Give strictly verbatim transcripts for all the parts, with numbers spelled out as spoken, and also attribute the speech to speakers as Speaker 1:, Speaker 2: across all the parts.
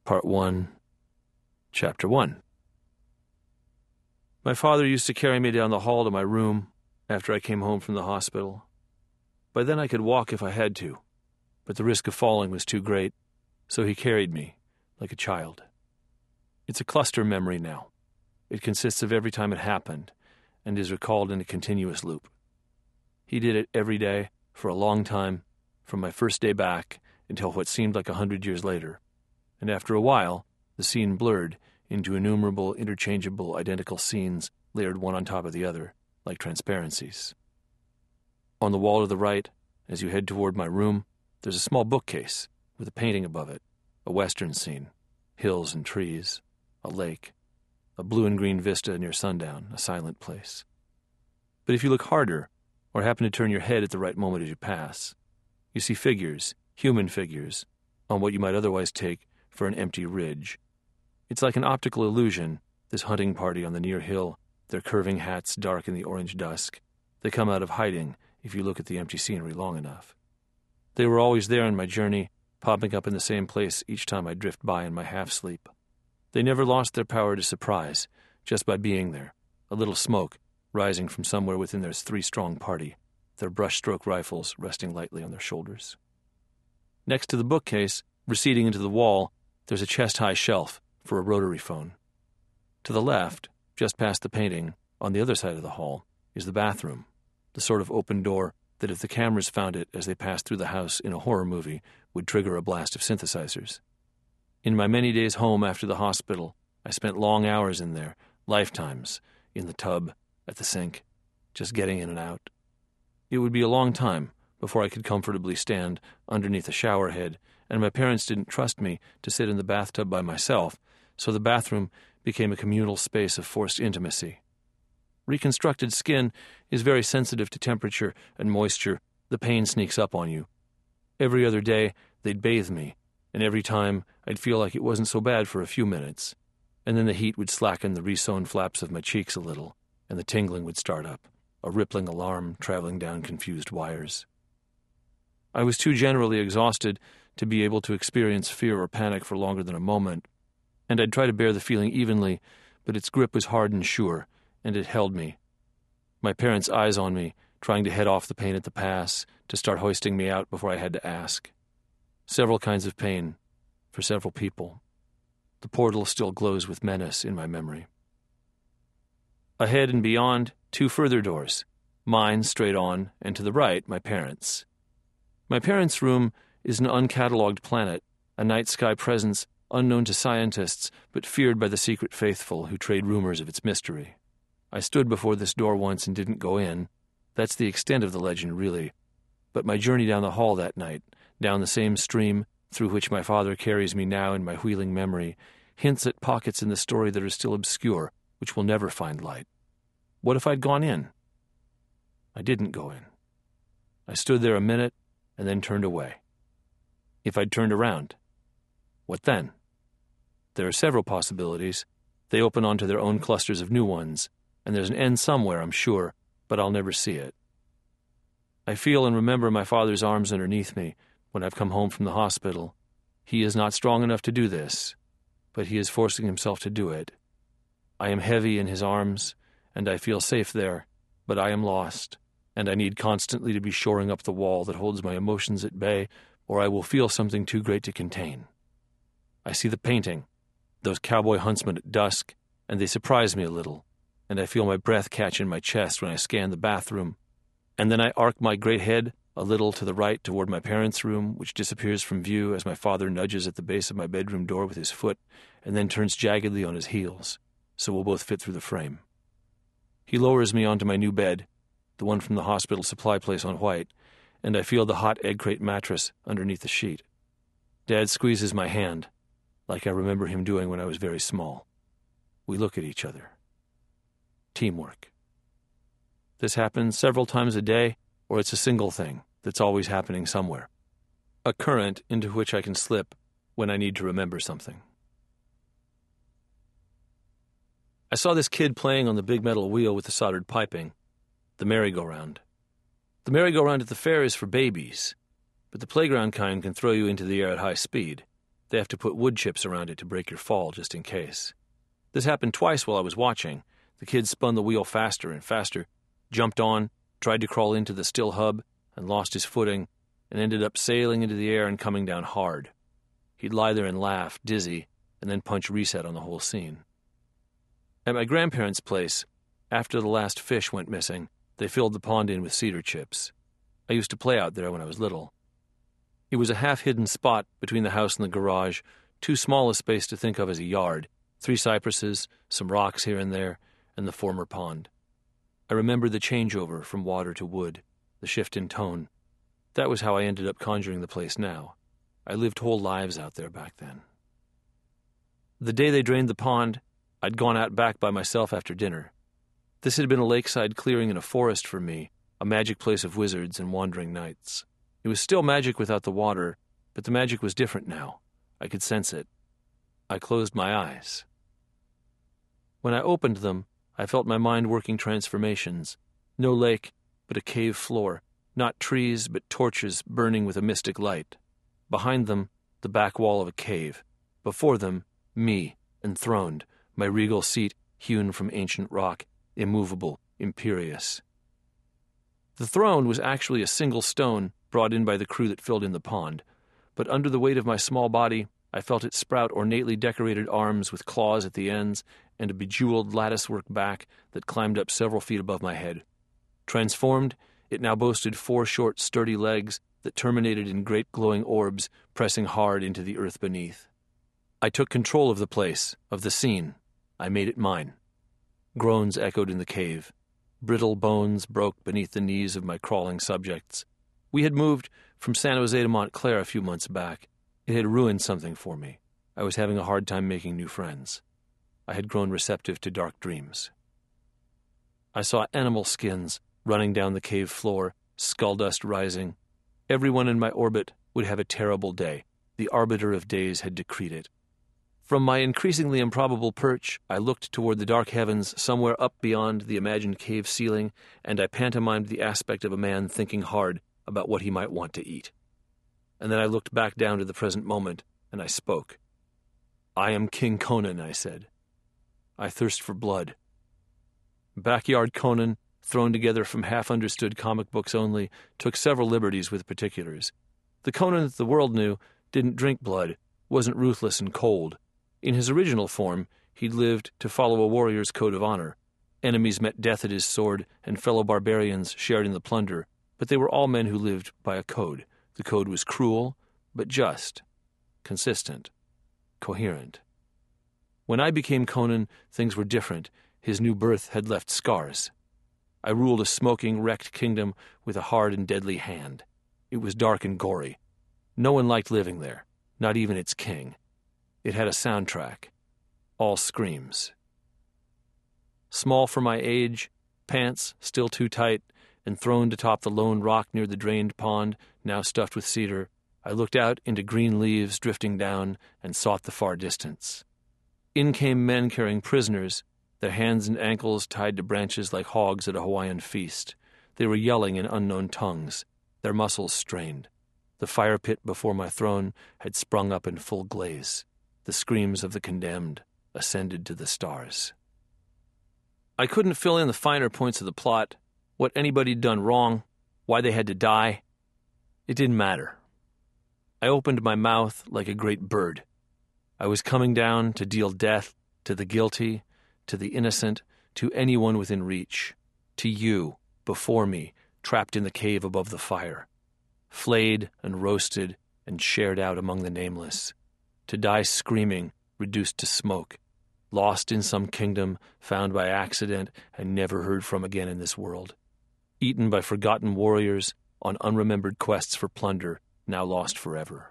Speaker 1: Part one, Chapter one. My father used to carry me down the hall to my room after I came home from the hospital. By then I could walk if I had to, but the risk of falling was too great, so he carried me like a child. It's a cluster memory now. It consists of every time it happened and is recalled in a continuous loop. He did it every day for a long time, from my first day back until what seemed like a hundred years later. And after a while, the scene blurred into innumerable, interchangeable, identical scenes layered one on top of the other, like transparencies. On the wall to the right, as you head toward my room, there's a small bookcase with a painting above it, a western scene, hills and trees, a lake, a blue and green vista near sundown, a silent place. But if you look harder, or happen to turn your head at the right moment as you pass, you see figures, human figures, on what you might otherwise take for an empty ridge. It's like an optical illusion, this hunting party on the near hill, their curving hats dark in the orange dusk. They come out of hiding if you look at the empty scenery long enough. They were always there on my journey, popping up in the same place each time I drift by in my half-sleep. They never lost their power to surprise, just by being there, a little smoke rising from somewhere within their three-strong party, their brushstroke rifles resting lightly on their shoulders. Next to the bookcase, receding into the wall, there's a chest-high shelf for a rotary phone. To the left, just past the painting, on the other side of the hall, is the bathroom, the sort of open door that if the cameras found it as they passed through the house in a horror movie would trigger a blast of synthesizers. In my many days home after the hospital, I spent long hours in there, lifetimes, in the tub, at the sink, just getting in and out. It would be a long time before I could comfortably stand underneath a shower head, and my parents didn't trust me to sit in the bathtub by myself, so the bathroom became a communal space of forced intimacy. Reconstructed skin is very sensitive to temperature and moisture. The pain sneaks up on you. Every other day, they'd bathe me, and every time I'd feel like it wasn't so bad for a few minutes, and then the heat would slacken the re-sewn flaps of my cheeks a little, and the tingling would start up, a rippling alarm traveling down confused wires. I was too generally exhausted to be able to experience fear or panic for longer than a moment, and I'd try to bear the feeling evenly, but its grip was hard and sure, and it held me. My parents' eyes on me, trying to head off the pain at the pass, to start hoisting me out before I had to ask. Several kinds of pain, for several people. The portal still glows with menace in my memory. Ahead and beyond, two further doors, mine straight on, and to the right, my parents'. My parents' room is an uncatalogued planet, a night sky presence unknown to scientists, but feared by the secret faithful who trade rumors of its mystery. I stood before this door once and didn't go in. That's the extent of the legend, really. But my journey down the hall that night, down the same stream through which my father carries me now in my wheeling memory, hints at pockets in the story that are still obscure, which will never find light. What if I'd gone in? I didn't go in. I stood there a minute and then turned away. If I'd turned around, what then? There are several possibilities. They open onto their own clusters of new ones, and there's an end somewhere, I'm sure, but I'll never see it. I feel and remember my father's arms underneath me when I've come home from the hospital. He is not strong enough to do this, but he is forcing himself to do it. I am heavy in his arms, and I feel safe there, but I am lost, and I need constantly to be shoring up the wall that holds my emotions at bay, or I will feel something too great to contain. I see the painting, those cowboy huntsmen at dusk, and they surprise me a little, and I feel my breath catch in my chest when I scan the bathroom, and then I arc my great head a little to the right toward my parents' room, which disappears from view as my father nudges at the base of my bedroom door with his foot, and then turns jaggedly on his heels, so we'll both fit through the frame. He lowers me onto my new bed, the one from the hospital supply place on White, and I feel the hot egg crate mattress underneath the sheet. Dad squeezes my hand, like I remember him doing when I was very small. We look at each other. Teamwork. This happens several times a day, or it's a single thing that's always happening somewhere. A current into which I can slip when I need to remember something. I saw this kid playing on the big metal wheel with the soldered piping, the merry-go-round. The merry-go-round at the fair is for babies, but the playground kind can throw you into the air at high speed. They have to put wood chips around it to break your fall, just in case. This happened twice while I was watching. The kid spun the wheel faster and faster, jumped on, tried to crawl into the still hub, and lost his footing, and ended up sailing into the air and coming down hard. He'd lie there and laugh, dizzy, and then punch reset on the whole scene. At my grandparents' place, after the last fish went missing, they filled the pond in with cedar chips. I used to play out there when I was little. It was a half-hidden spot between the house and the garage, too small a space to think of as a yard, three cypresses, some rocks here and there, and the former pond. I remember the changeover from water to wood, the shift in tone. That was how I ended up conjuring the place now. I lived whole lives out there back then. The day they drained the pond, I'd gone out back by myself after dinner. This had been a lakeside clearing in a forest for me, a magic place of wizards and wandering knights. It was still magic without the water, but the magic was different now. I could sense it. I closed my eyes. When I opened them, I felt my mind working transformations. No lake, but a cave floor. Not trees, but torches burning with a mystic light. Behind them, the back wall of a cave. Before them, me, enthroned, my regal seat hewn from ancient rock, immovable, imperious. The throne was actually a single stone brought in by the crew that filled in the pond, but under the weight of my small body, I felt it sprout ornately decorated arms with claws at the ends and a bejeweled latticework back that climbed up several feet above my head. Transformed, it now boasted four short, sturdy legs that terminated in great glowing orbs pressing hard into the earth beneath. I took control of the place, of the scene. I made it mine. Groans echoed in the cave. Brittle bones broke beneath the knees of my crawling subjects. We had moved from San Jose to Montclair a few months back. It had ruined something for me. I was having a hard time making new friends. I had grown receptive to dark dreams. I saw animal skins running down the cave floor, skull dust rising. Everyone in my orbit would have a terrible day. The arbiter of days had decreed it. From my increasingly improbable perch, I looked toward the dark heavens somewhere up beyond the imagined cave ceiling, and I pantomimed the aspect of a man thinking hard about what he might want to eat. And then I looked back down to the present moment, and I spoke. "I am King Conan," I said. "I thirst for blood." Backyard Conan, thrown together from half-understood comic books only, took several liberties with particulars. The Conan that the world knew didn't drink blood, wasn't ruthless and cold. In his original form, he'd lived to follow a warrior's code of honor. Enemies met death at his sword, and fellow barbarians shared in the plunder, but they were all men who lived by a code. The code was cruel, but just, consistent, coherent. When I became Conan, things were different. His new birth had left scars. I ruled a smoking, wrecked kingdom with a hard and deadly hand. It was dark and gory. No one liked living there, not even its king. It had a soundtrack. All screams. Small for my age, pants still too tight, and thrown atop the lone rock near the drained pond, now stuffed with cedar, I looked out into green leaves drifting down and sought the far distance. In came men carrying prisoners, their hands and ankles tied to branches like hogs at a Hawaiian feast. They were yelling in unknown tongues, their muscles strained. The fire pit before my throne had sprung up in full glaze. The screams of the condemned ascended to the stars. I couldn't fill in the finer points of the plot, what anybody'd done wrong, why they had to die. It didn't matter. I opened my mouth like a great bird. I was coming down to deal death to the guilty, to the innocent, to anyone within reach, to you, before me, trapped in the cave above the fire, flayed and roasted and shared out among the nameless, to die screaming, reduced to smoke, lost in some kingdom, found by accident and never heard from again in this world, eaten by forgotten warriors on unremembered quests for plunder, now lost forever.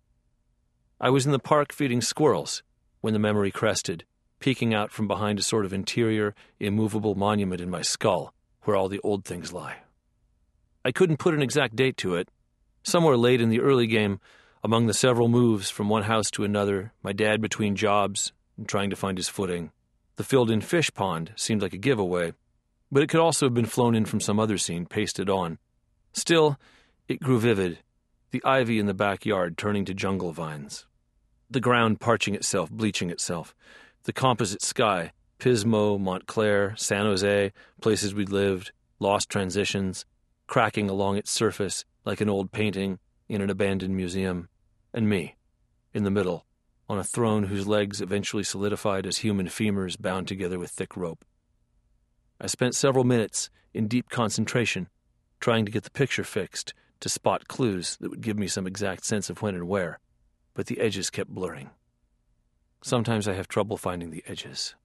Speaker 1: I was in the park feeding squirrels when the memory crested, peeking out from behind a sort of interior, immovable monument in my skull, where all the old things lie. I couldn't put an exact date to it. Somewhere late in the early game, among the several moves from one house to another, my dad between jobs and trying to find his footing, the filled-in fish pond seemed like a giveaway, but it could also have been flown in from some other scene pasted on. Still, it grew vivid, the ivy in the backyard turning to jungle vines. The ground parching itself, bleaching itself. The composite sky, Pismo, Montclair, San Jose, places we'd lived, lost transitions, cracking along its surface like an old painting in an abandoned museum. And me, in the middle, on a throne whose legs eventually solidified as human femurs bound together with thick rope. I spent several minutes in deep concentration, trying to get the picture fixed, to spot clues that would give me some exact sense of when and where, but the edges kept blurring. Sometimes I have trouble finding the edges.